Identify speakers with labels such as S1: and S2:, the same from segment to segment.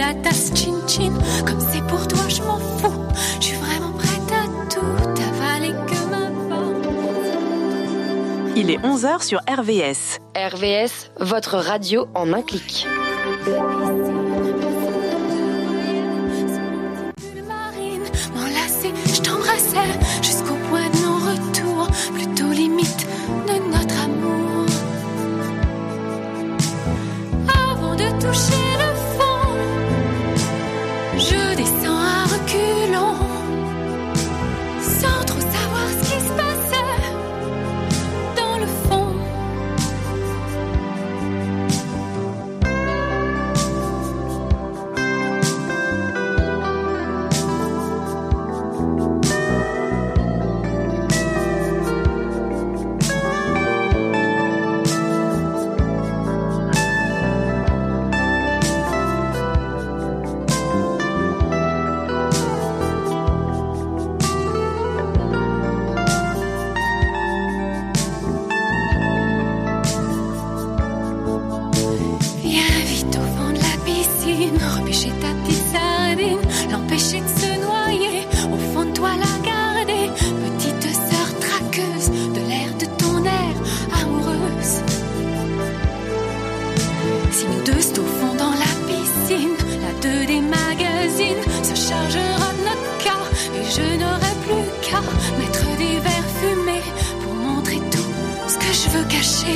S1: la tasse chin-chin. Comme c'est pour toi, je m'en fous. Je suis vraiment prête à tout avaler que ma forme.
S2: Il est 11h sur RVS.
S3: RVS, votre radio en un clic.
S1: Marine, m'enlacer, je t'embrassais jusqu'au point de non-retour, plutôt limite de notre amour. Avant de toucher le fond, je descends à reculons, sans trop savoir ce qui se passait dans le fond. Repêcher ta petite sardine, l'empêcher de se noyer, au fond de toi la garder, petite sœur traqueuse, de l'air de ton air amoureuse. Si nous deux c'est au fond dans la piscine, la 2 des magazines se chargera de notre cas, et je n'aurai plus qu'à mettre des verres fumés pour montrer tout ce que je veux cacher.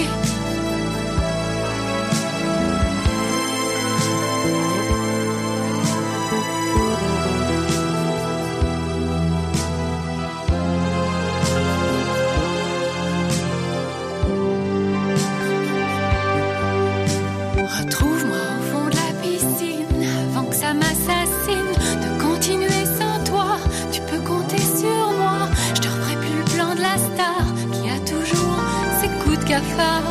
S1: Retrouve-moi au fond de la piscine avant que ça m'assassine. De continuer sans toi, tu peux compter sur moi. Je te referai plus le plan de la star qui a toujours ses coups de cafard.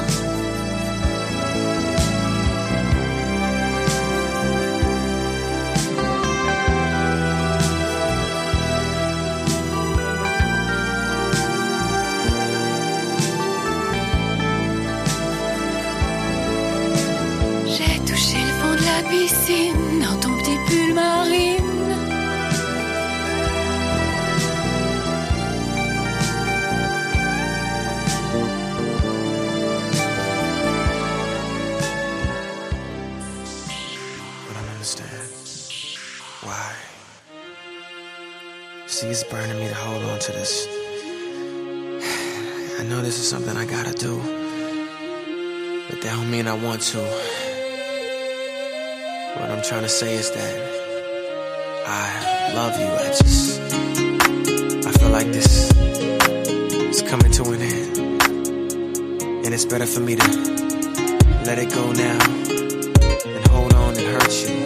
S1: Piscine, dans ton petit pull marine.
S4: I don't understand. Why? See, it's burning me to hold on to this. I know this is something I gotta do, but that don't mean I want to. What I'm trying to say is that I love you. I feel like this is coming to an end, and it's better for me to let it go now than hold on and hurt you.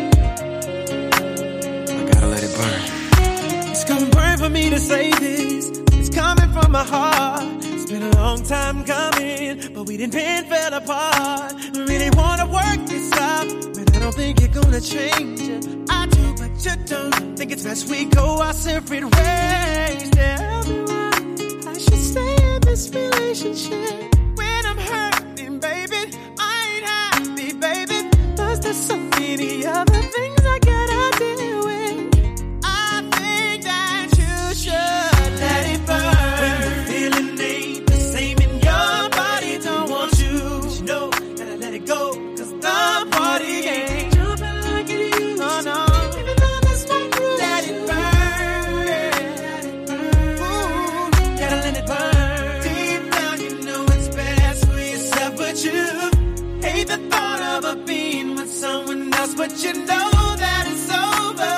S4: I gotta let it burn.
S5: It's gonna burn for me to say this. It's coming from my heart. It's been a long time coming, but we didn't fell apart. We really wanna work this out, but I don't think you're gonna change it. I do, but you don't. Think it's best we go our separate ways. Tell me why I should stay in this relationship when I'm hurting, baby. I ain't happy, baby. Cause there's so many other things I gotta deal with. I think that you should let it burn. When the feeling ain't the same in your body, don't want you. But you know, gotta let it go. Cause the party ain't jumping like it used to. Oh no. Even though that's my groove, let it burn. Let it burn. Ooh, gotta let it burn. Deep down, you know it's best for yourself, but you hate the thought of a being with someone else, but you know that it's over.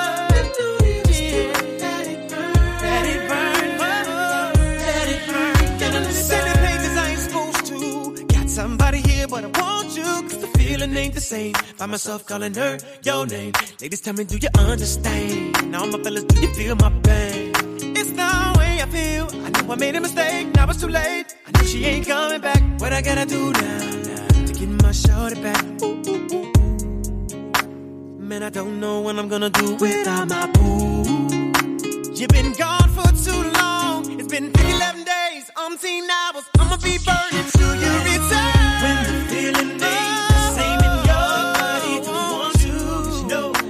S5: Let it burn. Let it burn. Let it burn. Gotta listen to pages I ain't supposed to. Got somebody here, but I want you. Cause the feeling ain't the same. Find myself calling her your name. Ladies, tell me, do you understand? Now my fellas, do you feel my pain? It's the way I feel. I know I made a mistake, now it's too late. I know she ain't coming back. What I gotta do now to get my shorty back? Ooh, ooh, ooh, ooh. Man, I don't know what I'm gonna do without my boo. You've been gone for too long. It's been 11 days, umpteen hours. I'ma be burning till you return. When the feeling ain't the same in your body, don't want you. 'Cause you know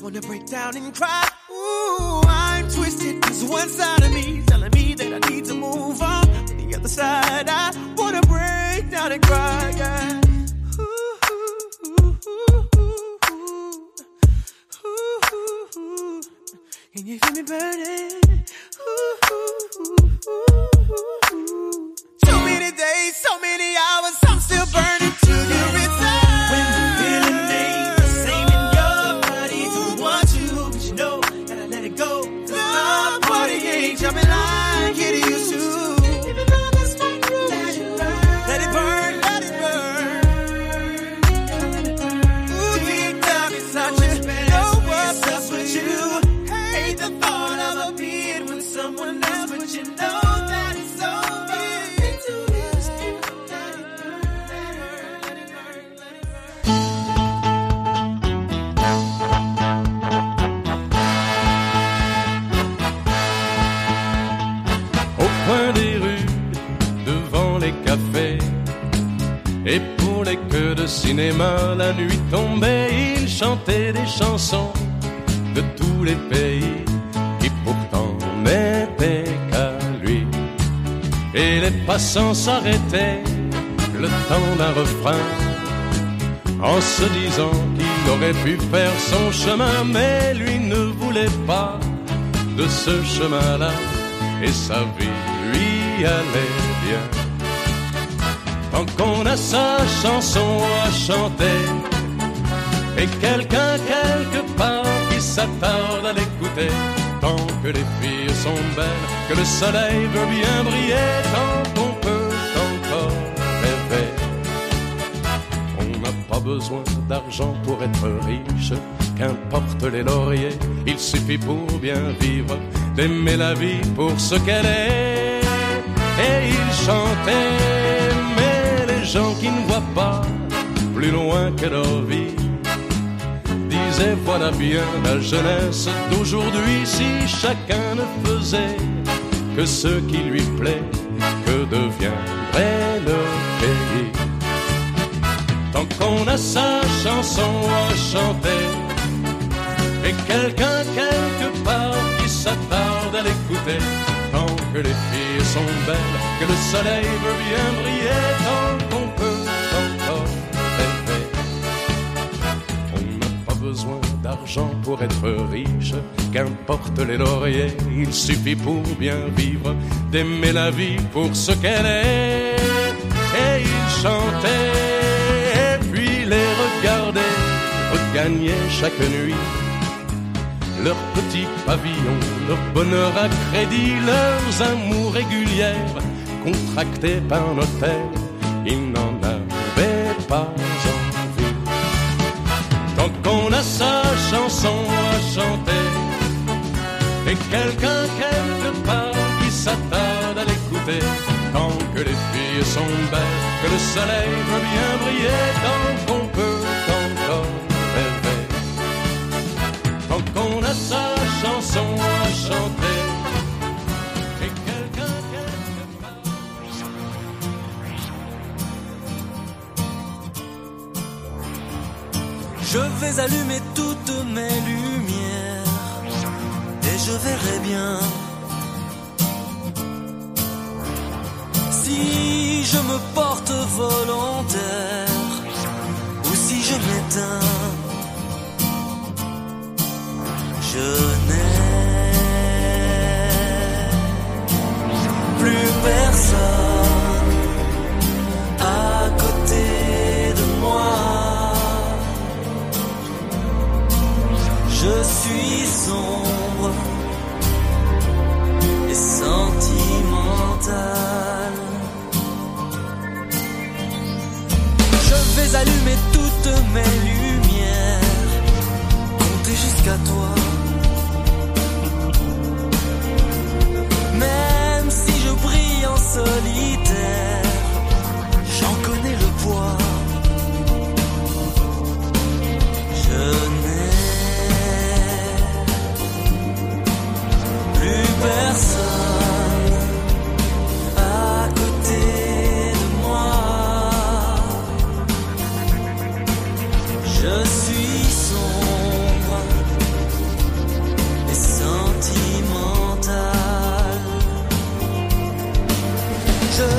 S5: wanna break down and cry. Ooh, I'm twisted, cause one side of me telling me that I need to move on. The other side, I wanna break down and cry, yeah. Can you feel me burning? So many days, so many hours, I'm still burning to you inside. When the feeling ain't the same in your body, don't want you, but you know, gotta let it go. The party ain't jumping like it used to. Even though this might ruin you, let it burn, let it burn. Ooh, deep down inside you, know what's up with you. Hate the thought of a being with someone else, but you know that it's over.
S6: Au coin des rues, devant les cafés, et pour les queues de cinéma, la nuit tombait, il chantait des chansons de tous les pays, qui pourtant n'étaient qu'à lui. Et les passants s'arrêtaient le temps d'un refrain, en se disant qu'il aurait pu faire son chemin, mais lui ne voulait pas de ce chemin-là, et sa vie lui allait bien. Tant qu'on a sa chanson à chanter, et quelqu'un quelque part qui s'attarde à l'écouter, tant que les filles sont belles, que le soleil veut bien briller, tant qu'on peut encore rêver. On n'a pas besoin d'argent pour être riche, qu'importe les lauriers, il suffit pour bien vivre d'aimer la vie pour ce qu'elle est. Et il chantait, mais les gens qui ne voient pas plus loin que leur vie disaient voilà bien la jeunesse d'aujourd'hui, si chacun ne faisait que ce qui lui plaît, que deviendrait le pays. Tant qu'on a sa chanson à chanter, et quelqu'un quelque part qui s'attarde à l'écouter, tant que les filles sont belles, que le soleil veut bien briller, tant qu'on peut encore rêver. On n'a pas besoin d'argent pour être riche, qu'importe les lauriers, il suffit pour bien vivre d'aimer la vie pour ce qu'elle est. Et il chantait, et puis les regarder regagner chaque nuit leur petit pavillon, leur bonheur à crédit, leurs amours régulières contractés par notaire, ils n'en avaient pas envie. Tant qu'on a sa chanson à chanter, et quelqu'un quelque part qui s'attarde à l'écouter, tant que les filles sont belles, que le soleil veut bien briller, tant qu'on peut encore rêver. Tant qu'on a sa chanson à chanter, et quelqu'un quelque part.
S7: Je vais allumer toutes mes lumières, et je verrai bien si je me porte volontaire ou si je m'éteins. Je n'ai plus personne à côté de moi. Je suis sombre et sentimental. Je vais allumer toutes mes lumières, compter jusqu'à toi. Même si je brille en solitaire, j'en connais le poids. Je n'ai plus personne à côté de moi. Je suis sombre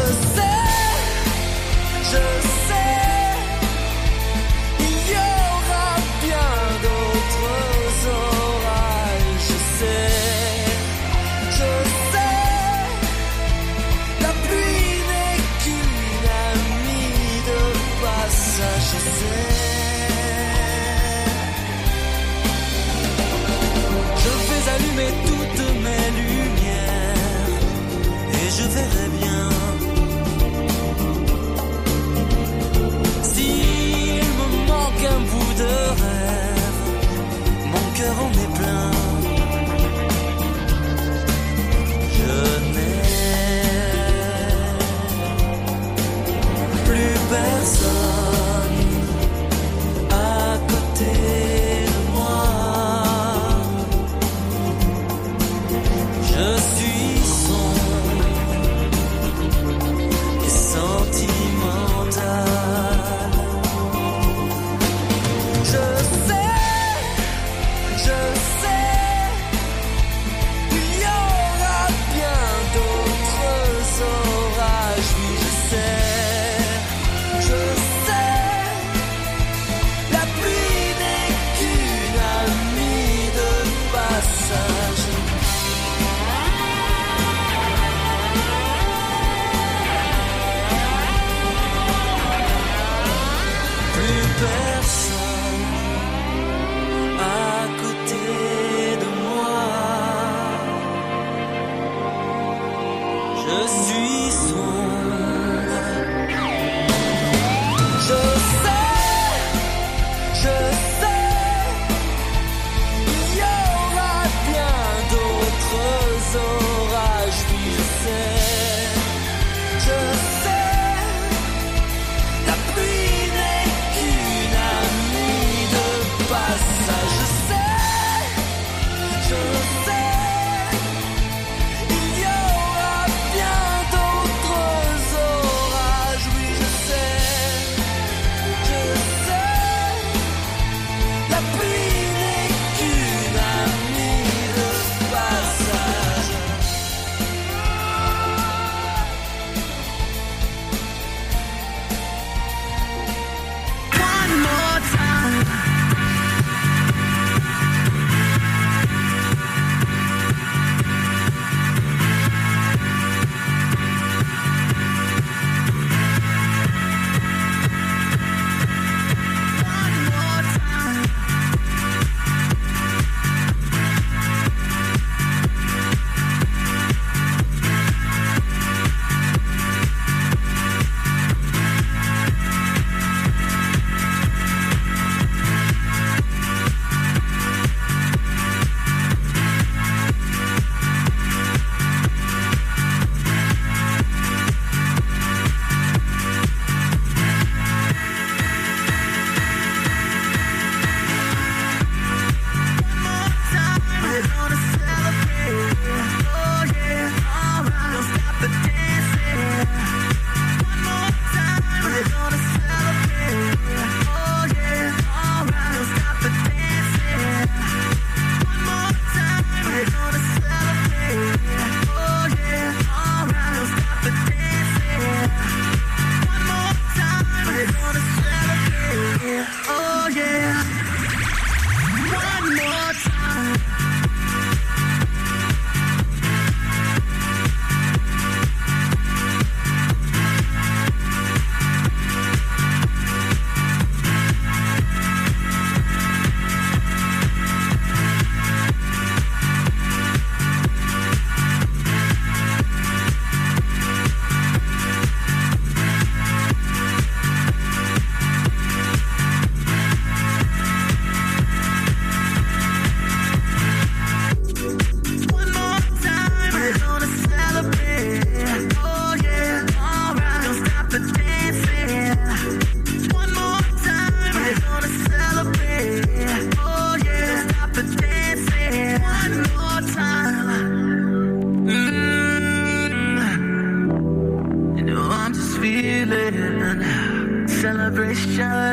S8: celebration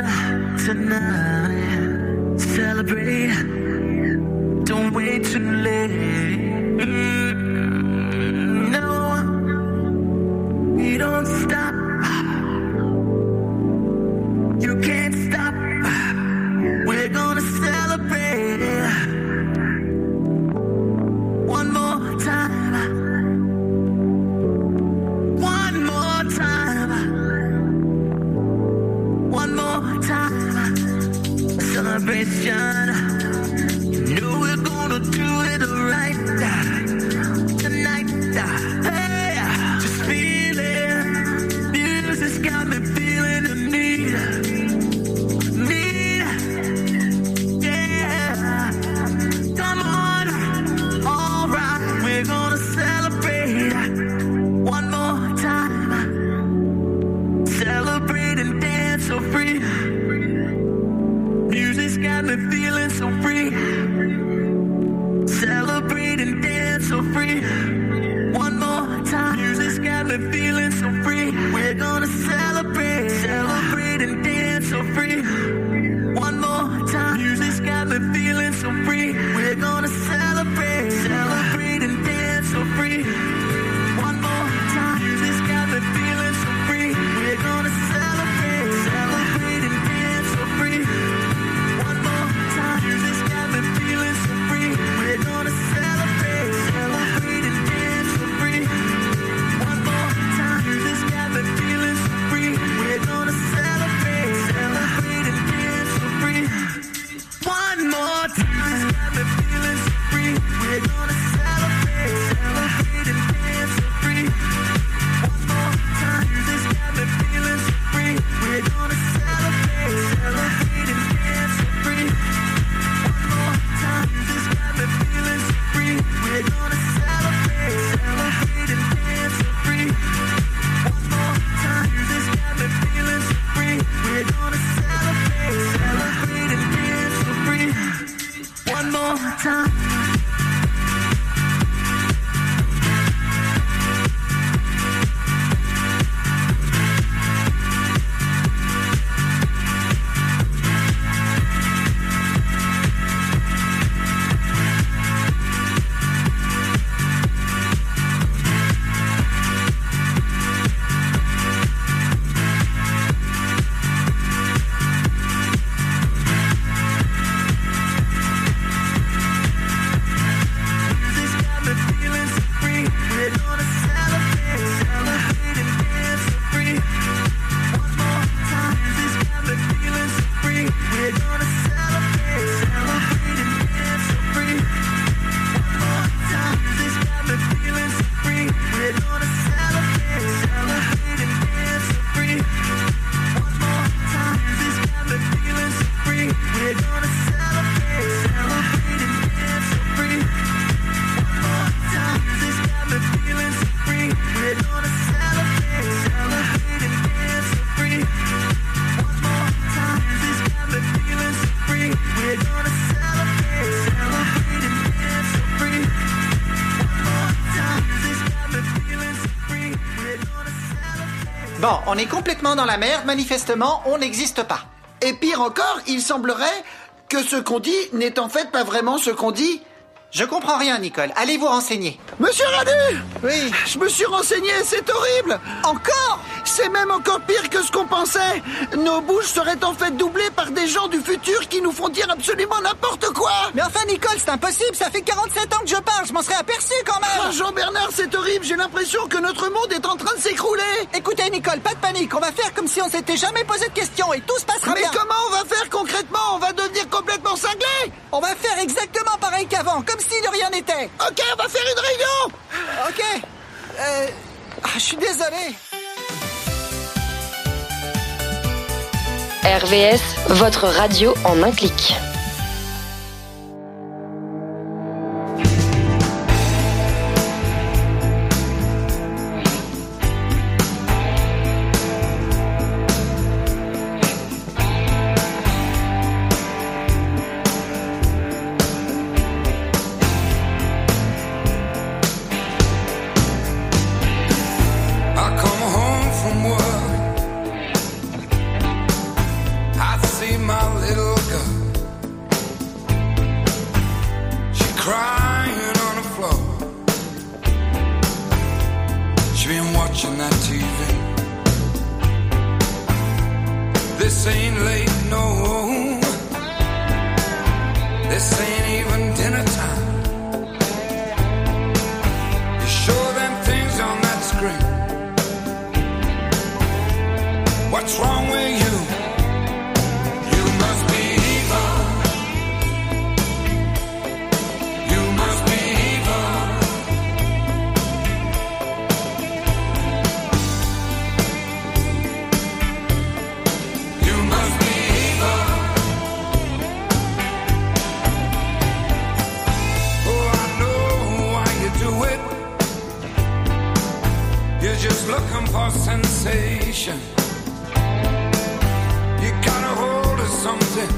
S8: tonight. Celebrate, don't wait too late. No, we don't won't stop. You can't stop. We're gonna celebrate one more time. One more time. One more time. Celebration. You know we're gonna do it right tonight. Hey, just feel it. Music's got me feeling the need. Yeah. Come on. All right, we're gonna celebrate one more time. Celebrate and dance so free. Music's got me feeling so free. Celebrate and dance so free. One more time. Music's got me feeling so free. We're gonna celebrate. Celebrate and dance so free. One more time. Music's got me feeling so free. We're gonna celebrate. Celebrate and dance so free. One more time. Music's got me feeling so free. We're gonna celebrate. Celebrate and dance so free. One more time. Music's got me feeling so free. We're gonna celebrate. Celebrate and dance so free. One more time. Music's got me feeling so free. We're gonna celebrate. Celebrate and dance so free. One more time. Music's got me feeling so free. We're gonna celebrate. Celebrate and dance so free. One more time. Music's got me feeling so free. We're gonna celebrate. Celebrate and dance so free. One more time. Music's got me feeling so free. We're gonna celebrate. Celebrate and dance so free. One more time. Music's got me feeling so free. We're gonna celebrate. Celebrate and dance so free. One more time.
S9: Bon, on est complètement dans la merde, manifestement, on n'existe pas. Et pire encore, il semblerait que ce qu'on dit n'est en fait pas vraiment ce qu'on dit. Je comprends rien, Nicole. Allez vous renseigner.
S10: Monsieur Radu!
S9: Oui.
S10: Je me suis renseigné, c'est horrible!
S9: Encore?
S10: C'est même encore pire que ce qu'on pensait! Nos bouches seraient en fait doublées par des gens du futur qui nous font dire absolument n'importe quoi!
S9: Mais enfin, Nicole, c'est impossible! Ça fait 47 ans que je parle, je m'en serais aperçu quand même!
S10: Oh, Jean-Bernard, c'est horrible! J'ai l'impression que notre monde est en train de s'écrouler!
S9: Écoutez, Nicole, pas de panique, on va faire comme si on s'était jamais posé de questions et tout se passera bien!
S10: Mais comment on va faire concrètement? On va devenir complètement cinglés!
S9: On va faire exactement pareil qu'avant, comme si de rien n'était!
S10: Ok, on va faire une réunion!
S9: Ok. Je suis désolé.
S3: RVS, votre radio en un clic.
S11: My little girl This ain't late, no. This ain't even dinner time. You show them things on that screen. What's wrong with you? You must be evil. You must be evil. You must be evil. Oh, I know why you do it. You're just looking for sensation. You got a hold of something.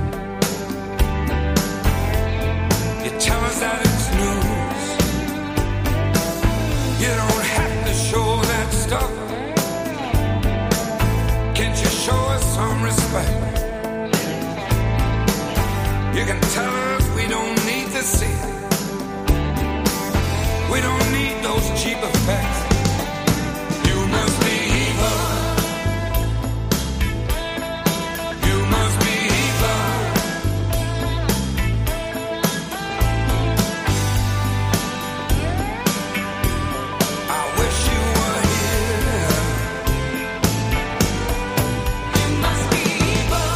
S11: You tell us that it's news. You don't have to show that stuff. Can't you show us some respect? You can tell us we don't need to see it. We don't need those cheap effects. You must be evil. You must be evil. I wish you were here. You must be evil.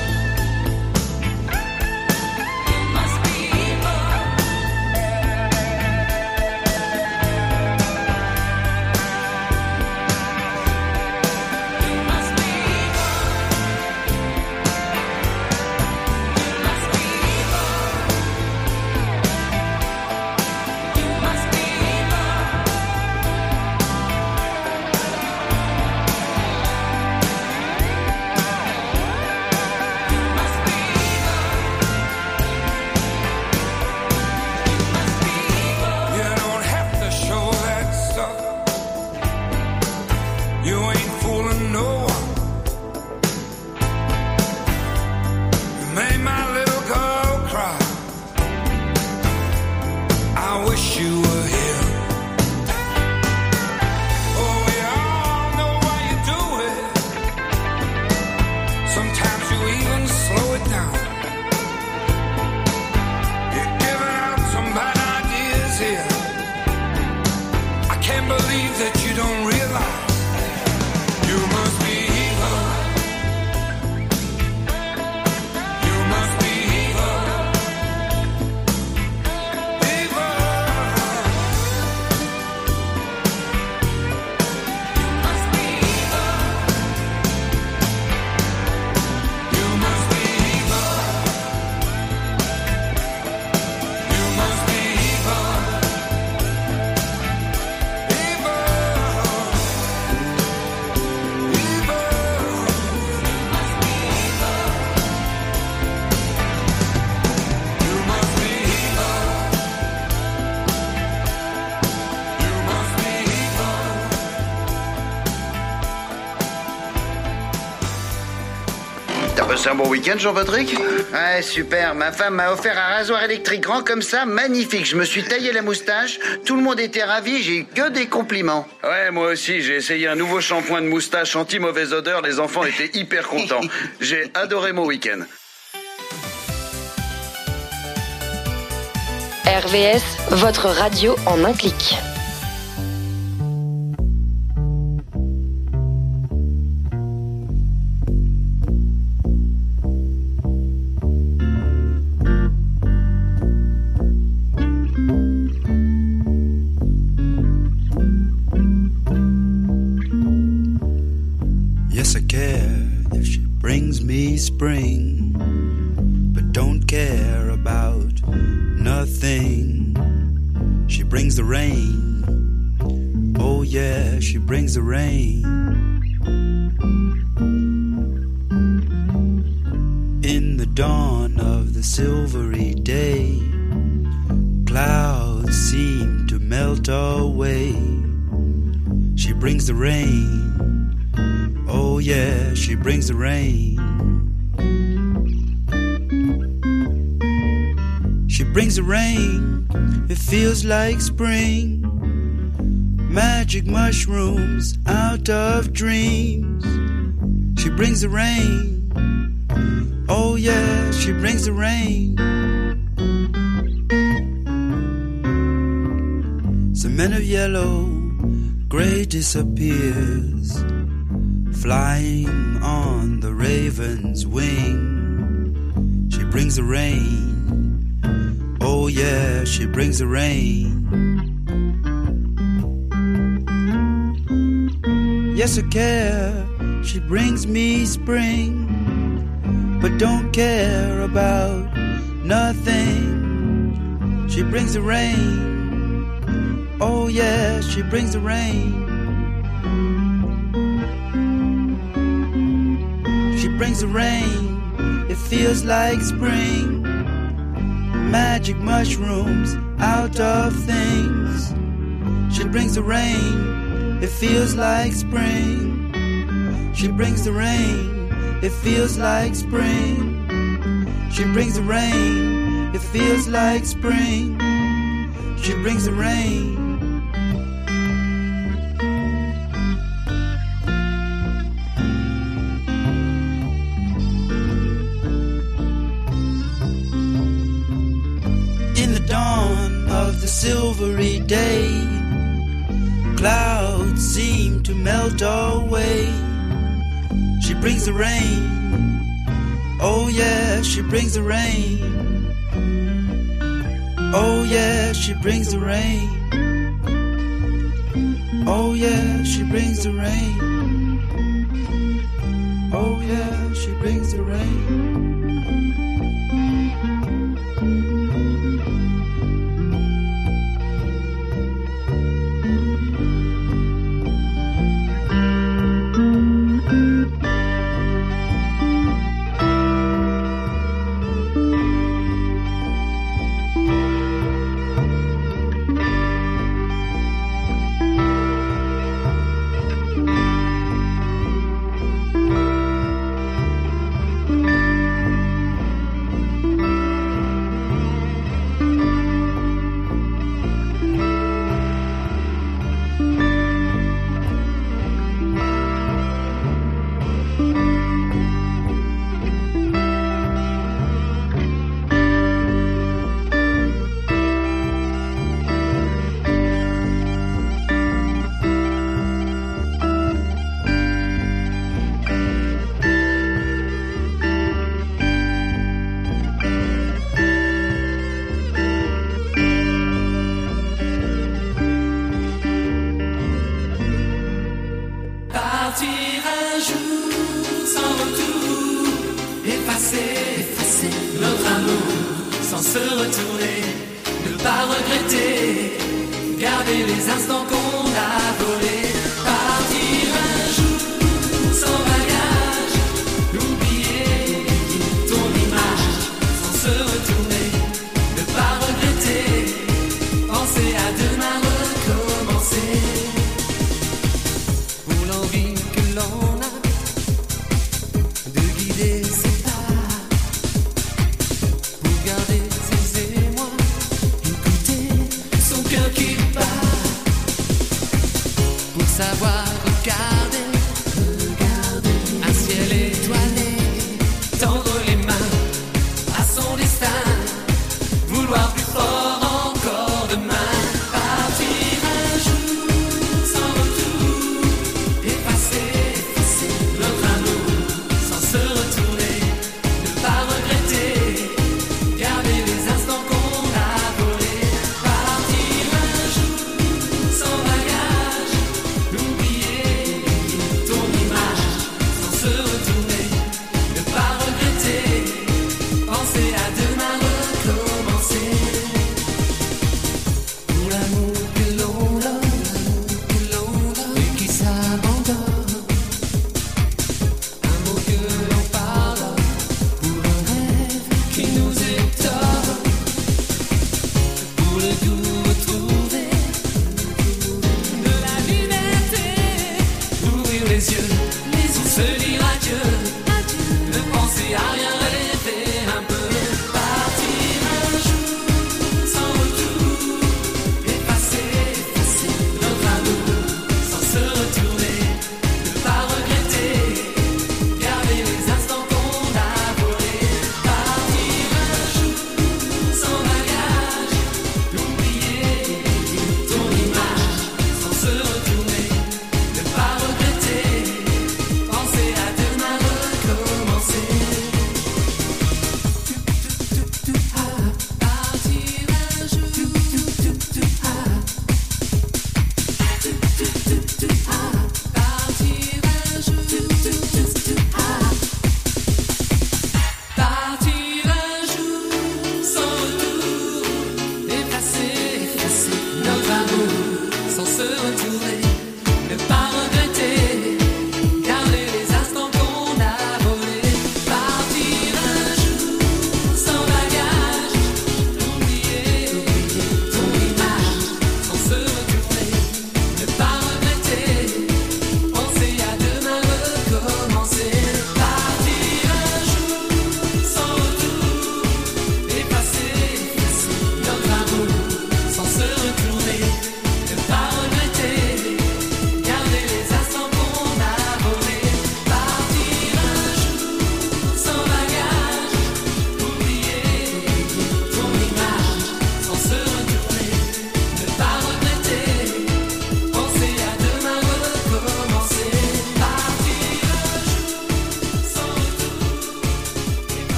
S11: You must be evil. You must be evil. You must be evil. You must be evil. You must be evil. You don't have to show that stuff. You ain't fooling no one. You made my little girl cry. I wish you were here. Oh, we all know why you do it. Sometimes you even slow it down. You're giving out some bad ideas here. I can't believe that you don't realize you must be evil. You must be evil. Evil. You must be evil. You must be evil. You must be evil. Evil.
S9: T'as passé un bon week-end, Jean-Patrick? Ouais, super. Ma femme m'a offert un rasoir électrique grand comme ça, magnifique. Je me suis taillé la moustache. Tout le monde était ravi. J'ai eu que des compliments.
S12: Ouais, moi aussi. J'ai essayé un nouveau shampoing de moustache anti-mauvaise odeur. Les enfants étaient hyper contents. J'ai adoré mon week-end.
S3: RVS, votre radio en un clic.
S13: Yes, I care if she brings me spring, but don't care about nothing. She brings the rain. Oh yeah, she brings the rain. In the dawn of the silvery day, clouds seem to melt away. She brings the rain. Oh yeah, she brings the rain. She brings the rain, it feels like spring. Magic mushrooms out of dreams. She brings the rain. Oh yeah, she brings the rain. Cement of yellow, gray disappears, flying on the raven's wing. She brings the rain. Oh yeah, she brings the rain. Yes, I care. She brings me spring, but don't care about nothing. She brings the rain. Oh yeah, she brings the rain. She brings the rain. It feels like spring. Magic mushrooms out of things. She brings the rain. It feels like spring. She brings the rain. It feels like spring. She brings the rain. It feels like spring. She brings the rain. In the dawn of the silvery day, clouds seem to melt away. She brings the rain. Oh yeah, she brings the rain. Oh yeah, she brings the rain. Oh yeah, she brings the rain. Oh yeah, she brings the rain.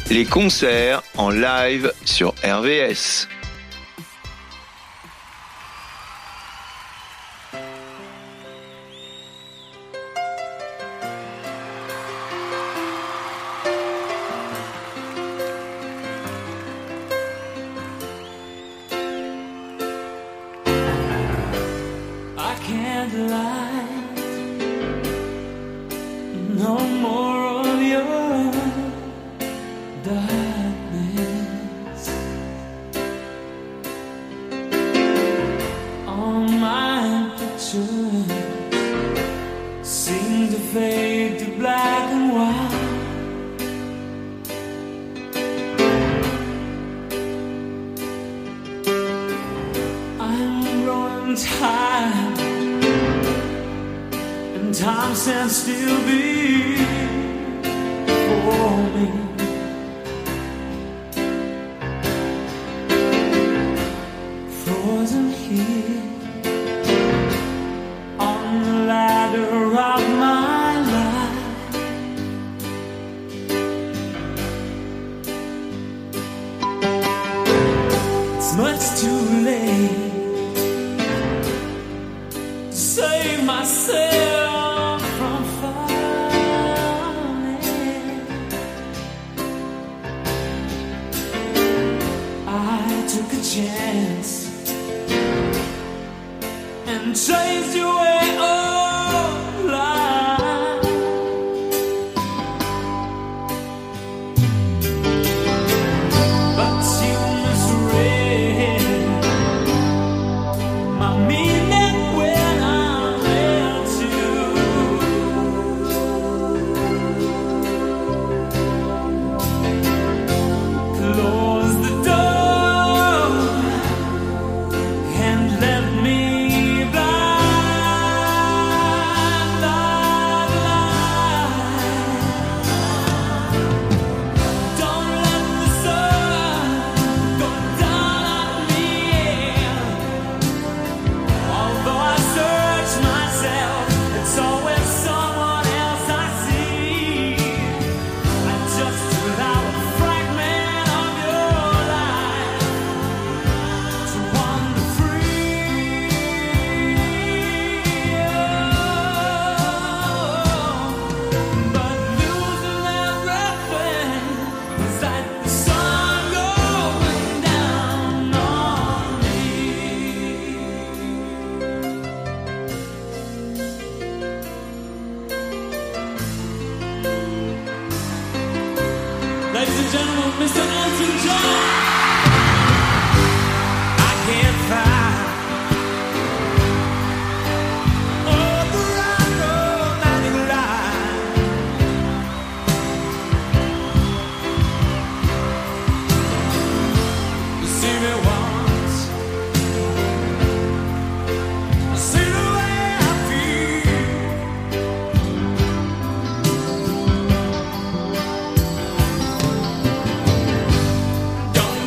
S14: les concerts en live sur RVS.
S5: Don't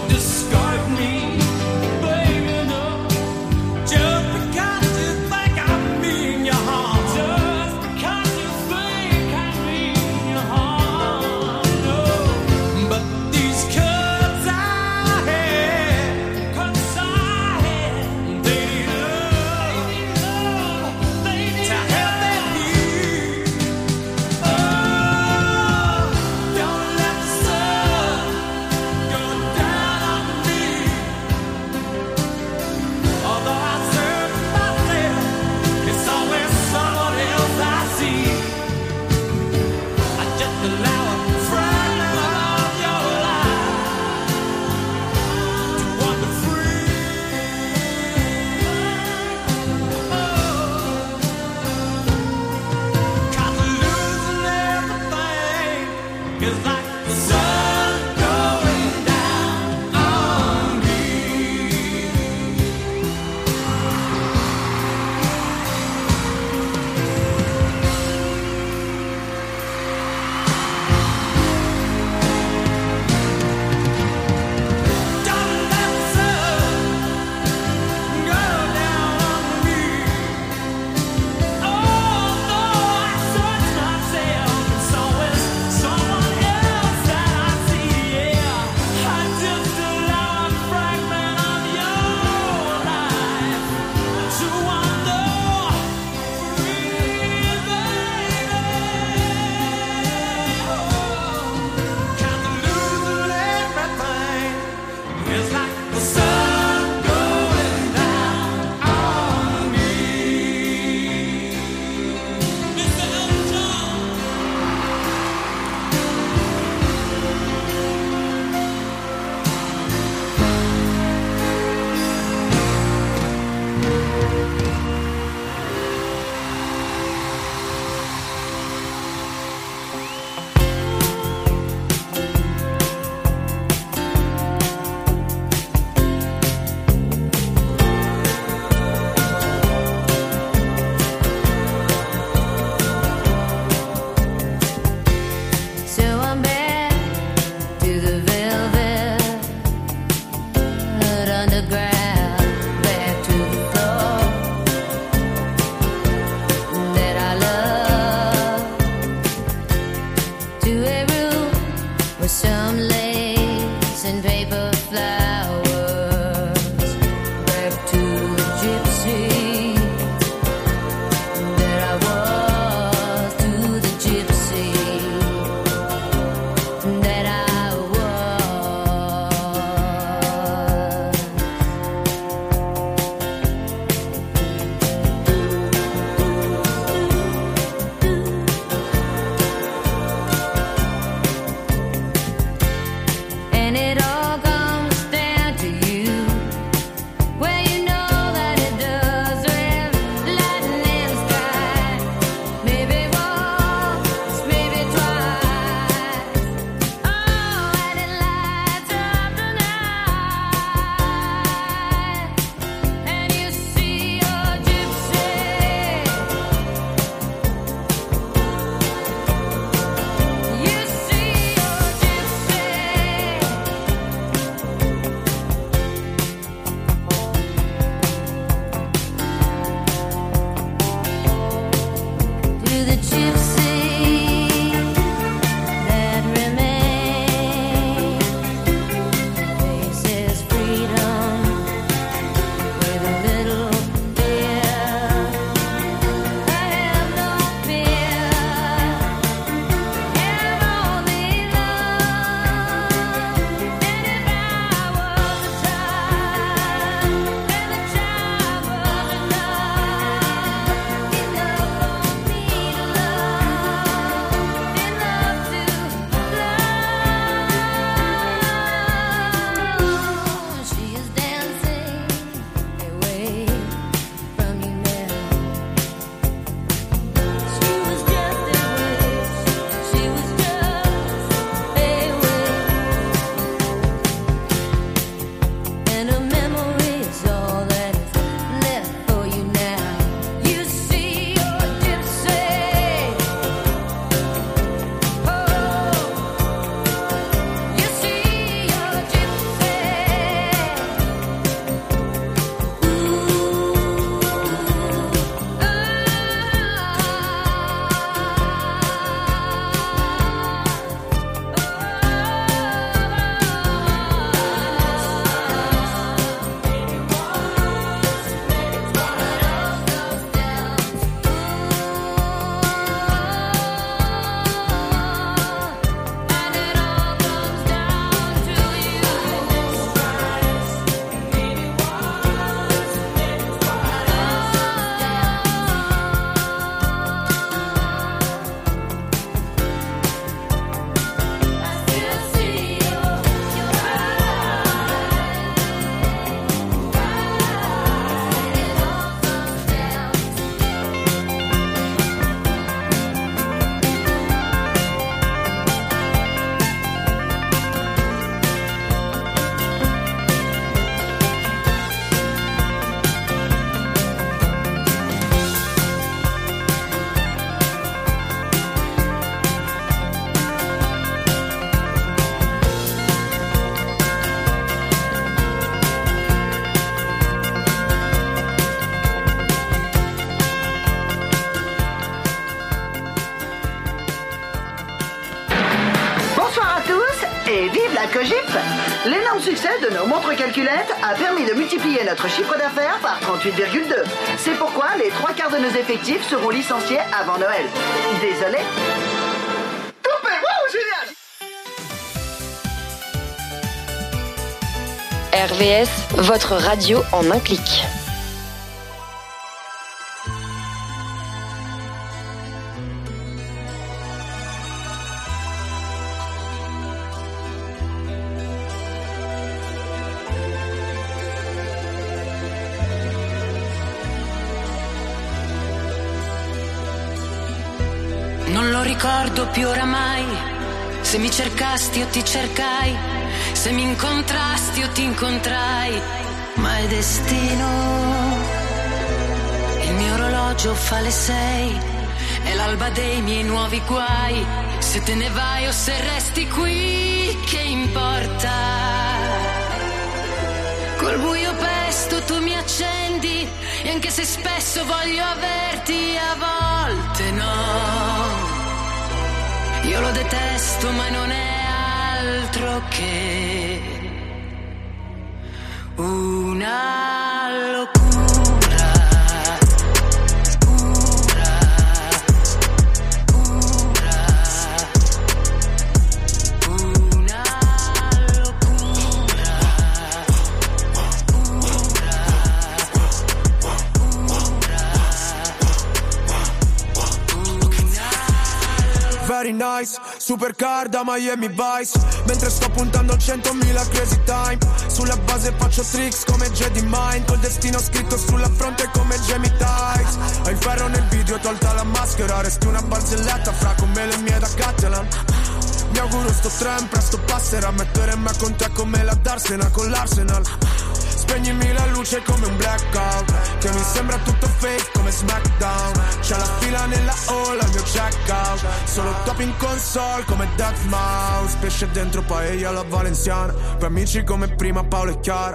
S15: COGIP. L'énorme succès de nos montres calculettes a permis de multiplier notre chiffre d'affaires par 38,2. C'est pourquoi les 3/4 de nos effectifs seront licenciés avant Noël. Désolé. Coupé, wow, génial!
S3: RVS, votre radio en un clic.
S1: Non lo ricordo più oramai, se mi cercasti o ti cercai, se mi incontrasti o ti incontrai, ma è destino. Il mio orologio fa le 6, è l'alba dei miei nuovi guai, se te ne vai o se resti qui, che importa? Col buio pesto tu mi accendi, e anche se spesso voglio averti, a volte no. Io lo detesto, ma non è altro che una locura.
S16: Very nice, supercar da Miami Vice. Mentre sto puntando 100.000 crazy time. Sulla base faccio tricks come Jedi Mind. Col destino scritto sulla fronte come Jamie Tights. Ho il ferro nel video, tolta la maschera. Resti una barzelletta fra come le mie da Catalan. Mi auguro sto tram presto passerà. Mettere me con te come la Darsena con l'Arsenal. Spegnimi la luce come un blackout, che mi sembra tutto fake come SmackDown. C'è la fila nella hall al mio checkout. Solo top in console come Deathmouse. Pesce dentro paella alla valenziana. Poi amici come prima Paolo e Chiara.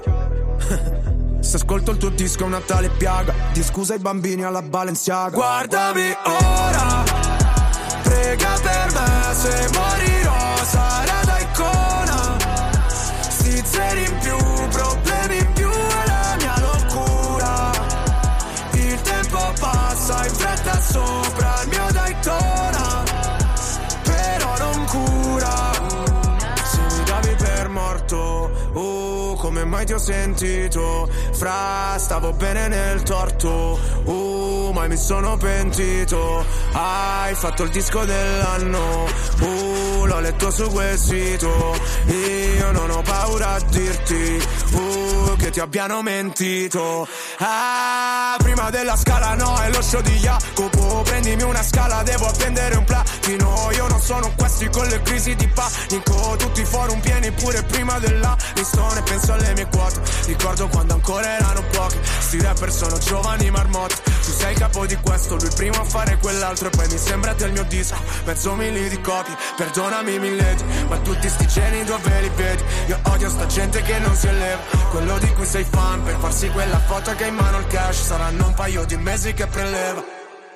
S16: Se ascolto il tuo disco è una tale piaga. Di scusa ai bambini alla Balenciaga. Guardami ora, prega per me. Se morirò sarà da icona. Sti zeri in più, problemi in più è la mia locura. Il tempo passa in fretta sopra il mio Daytona, però non cura. Se mi davi per morto, come mai ti ho sentito? Fra, stavo bene nel torto, mai mi sono pentito. Hai fatto il disco dell'anno, l'ho letto su quel sito. Io non ho paura a dirti che ti abbiano mentito. Prima della scala no, è lo show di Jacopo. Prendimi una scala, devo appendere un platino. Io non sono questi con le crisi di panico. Tutti i forum pieni pure prima della listone. Penso alle mie quote, ricordo quando ancora erano poche. Sti rapper sono giovani marmotte. Tu sei capo di questo, lui primo a fare quell'altro. E poi mi sembra te il mio disco, mezzo mili di copie. Perdonami milleti, ma tutti sti geni dove li vedi? Io odio sta gente che non si eleva, quello di cui sei fan per farsi quella foto che ha in mano il cash. Saranno un paio di mesi che preleva.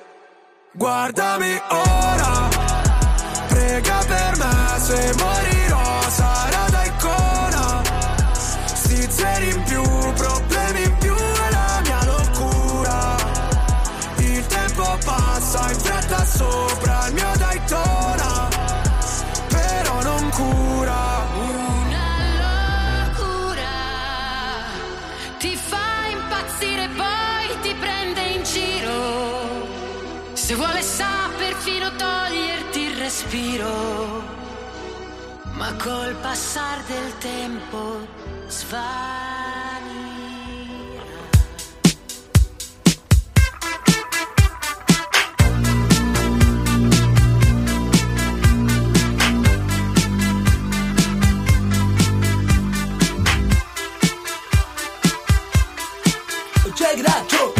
S16: Guardami ora, prega per me. Se morirò sarà da icona. Sti zeri in più, problemi in più è la mia locura. Il tempo passa in fretta sopra il mio Daytona, però non cura.
S1: Se vuole sa perfino toglierti il respiro, ma col passar del tempo svanirà.
S16: Check it out, Joe.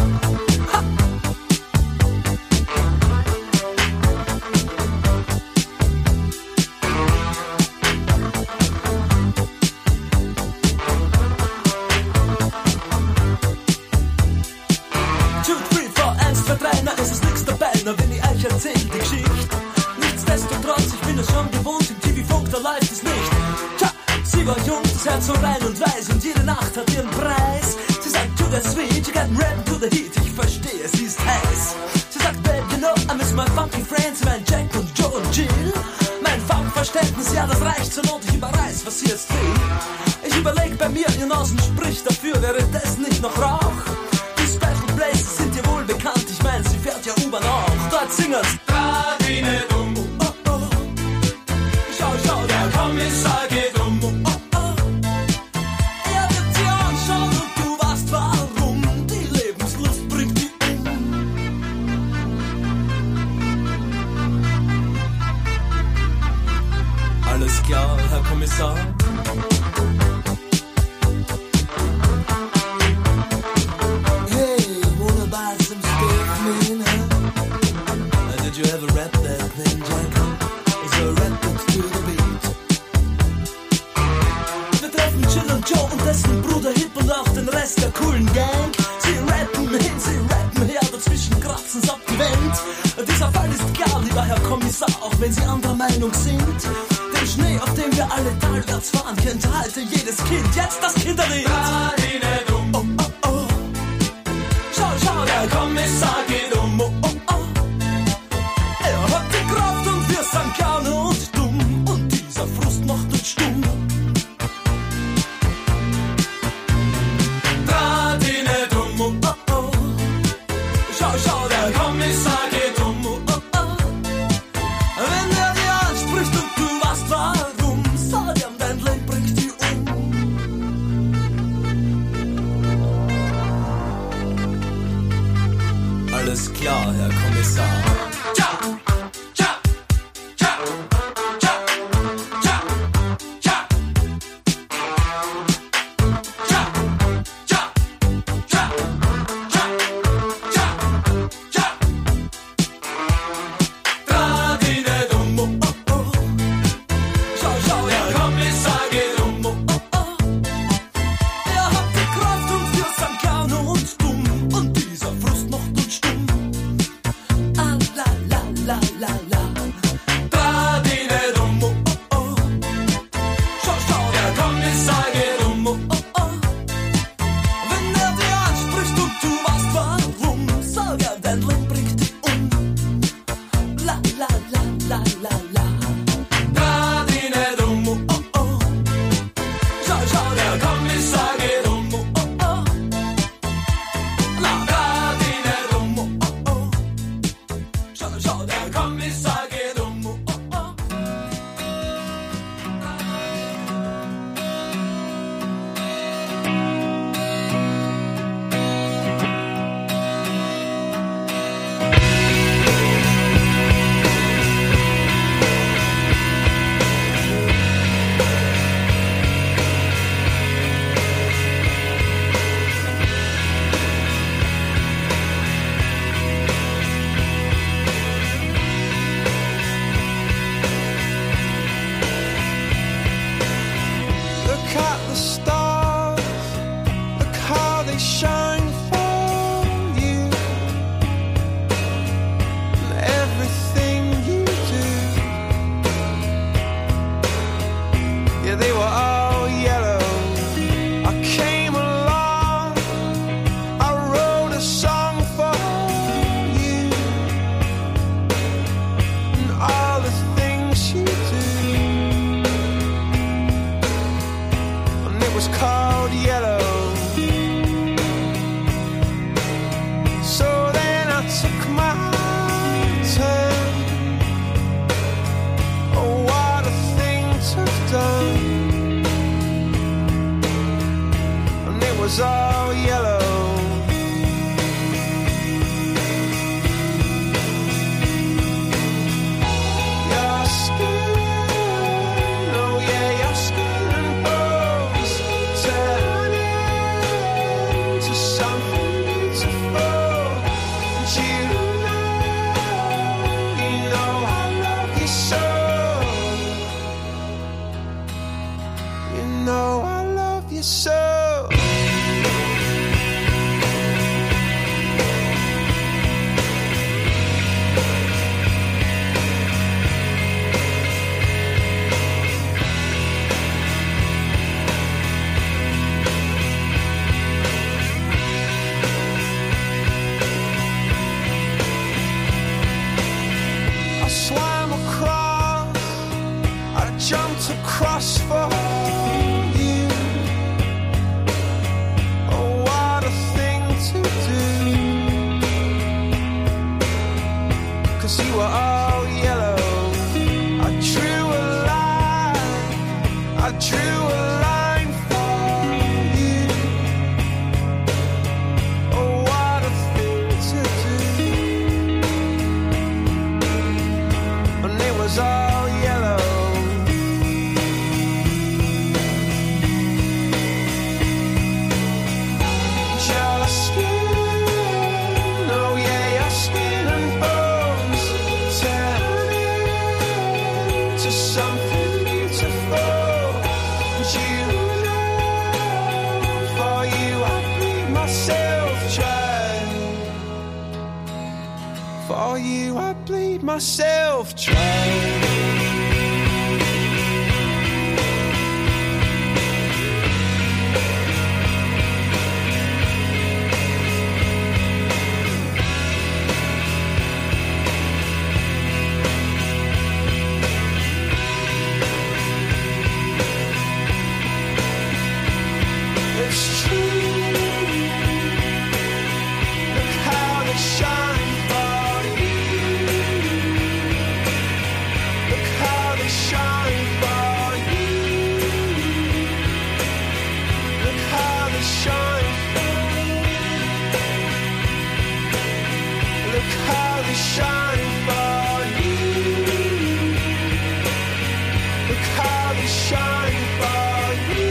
S17: Wenn ich euch erzähl die Geschichte. Nichtsdestotrotz, ich bin es schon gewohnt, im TV-Funk, da läuft es nicht. Tja, 7 war jung, das Herz so rein und weiß und jede Nacht hat ihren Preis. Sie sagt, to the sweet, you got red to the heat. Ich verstehe, sie ist heiß. Sie sagt, babe, you know, I miss my funky friends, mein Jack und Joe und Jill. Mein Funkverständnis, ja, das reicht zur Not, ich überreiß, was sie jetzt will. Ich überleg bei mir, ihr Nasen spricht dafür, wäre das nicht noch Rauch? Die Special Places sind dir wohl bekannt, ich mein, sie fährt ja U-Bahn auch. Dort singen's Radine dumm, oh, oh. Schau, schau, der Kommissar geht um, oh, oh. Er wird sie anschauen und du weißt warum, die Lebenslust bringt die um. Alles klar, Herr Kommissar. Did you ever rap that thing, Jack? Is a rap book to the beat? Wir treffen Jill und Joe und dessen Bruder Hip und auch den Rest der coolen Gang. Sie rappen hin, sie rappen her, dazwischen kratzen's ab die Wand. Dieser Fall ist klar, lieber Herr Kommissar, auch wenn Sie anderer Meinung sind. Den Schnee, auf dem wir alle talwärts fahren, kennt heute jedes Kind. Jetzt das Kinderlied. Radine dumm. Oh, oh, oh. Schau, schau, der Kommissar geht um. Oh, oh, oh. Er hat die Kraft und wir sind gerne und dumm. Und dieser Frust macht uns stumm. Radine dumm. Oh, oh, oh. Schau, schau, der Kommissar geht um. Oh, oh, oh. Wenn er dir anspricht und du weißt warum, sag ihm, dein Leben bringt die um. Alles klar, Herr Kommissar. Ja, ja, ja, ja, ja, ja. Ja, ja, ja, ja, ja, ja. Radine dumm, oh, oh, oh. Schau, schau, der Kommissar geht um, oh, oh, oh. Er hat die Kraft und wir sind gerne und dumm. Und dieser Frust macht uns stumm. Ah, la, la, la,
S16: jumped across for you. Oh, what a thing to do. 'Cause you were all yellow. I drew a line for you. Oh, what a thing to do. And it was all yellow. Your skin, oh yeah, your skin and bones turn into something beautiful. And you know, for you I bleed myself dry. For you I bleed myself dry. It's true. Look how they shine for you. Look how they shine for you. Look how they shine for you. Look how they shine for you. Look how they shine for you.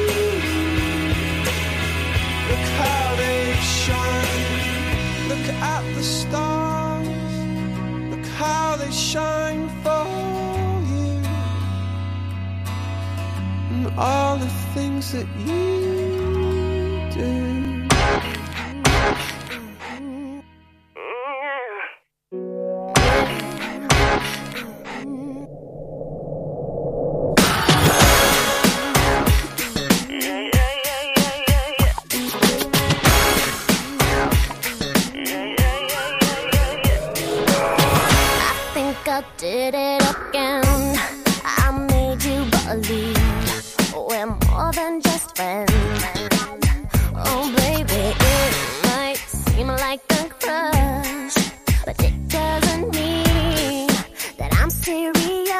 S16: Look how they shine. Look at the stars. Look how they shine for you. And all the things that you do.
S18: I did it again. I made you believe we're more than just friends. Oh baby, it might seem like a crush, but it doesn't mean that I'm serious.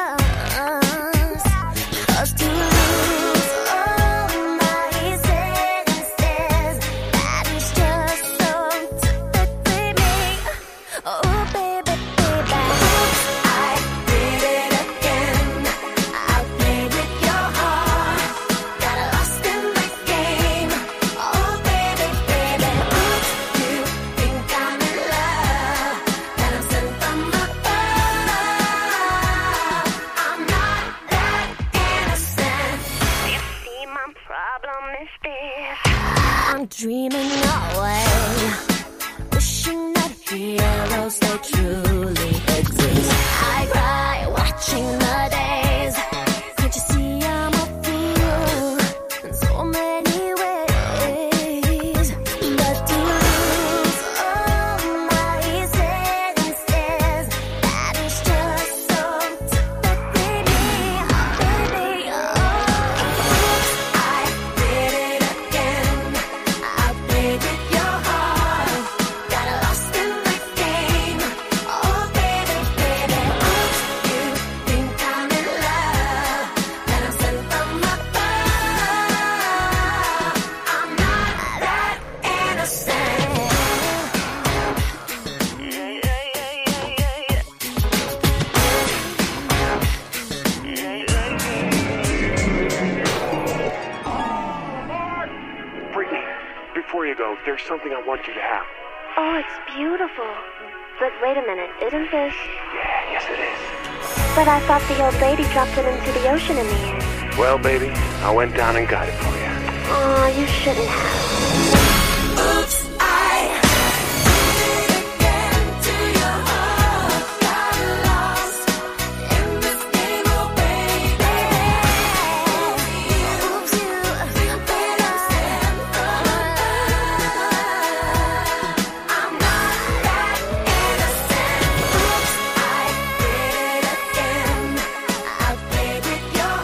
S18: 'Cause to lose all my senses, that is just so typically me. Oh baby, baby, I did it again. I played with your heart, got lost in my game. Oh baby, baby, oops, you think I'm in love, that I'm sent from above. I'm not that innocent. You see, my problem is this: I'm dreaming away, wishing that heroes they truly exist. I cry watching the days. Can't you see I'm a fool in so many ways? But to lose all my senses, that is just so typically me, baby. Oh, oops, I did it again. I played with your heart, got lost in my game. Oh baby, baby, oops, you think I'm in love, that I'm sent from above. I'm not that innocent.
S19: Brittany, before you go, there's something I want you to have.
S18: Oh, it's beautiful. But wait a minute, isn't this?
S19: Yeah, yes it is.
S18: But I thought the old lady dropped it into the ocean in the end.
S19: Well, baby, I went down and got it for you.
S18: Oh, you shouldn't have. Oops, I did it again to your heart. Got lost in this game, oh baby. Oops, you think I'm sent from above. I'm not that innocent. Oops, I did it again. I played with your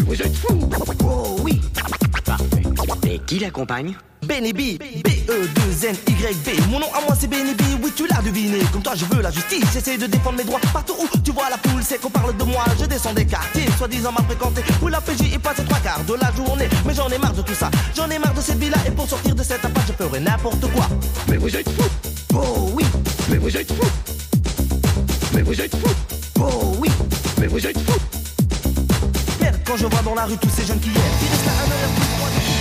S20: vous êtes fous. Oh oui. Parfait. Et qui l'accompagne?
S17: Benny B, B-E-2-N-Y-B. Mon nom à moi c'est Benny B, oui tu l'as deviné. Comme toi je veux la justice, j'essaie de défendre mes droits. Partout où tu vois la foule, c'est qu'on parle de moi. Je descends des quartiers, soi-disant mal fréquentés, où la PJ y passe 3/4 de la journée. Mais j'en ai marre de tout ça, j'en ai marre de cette vie-là. Et pour sortir de cette impasse, je ferai n'importe quoi.
S20: Mais vous êtes fous. Oh oui. Mais vous êtes fous. Mais vous êtes fous. Oh oui. Mais vous êtes fous.
S17: Merde, quand je vois dans la rue tous ces jeunes qui hier, ils restent là un heure plus froid.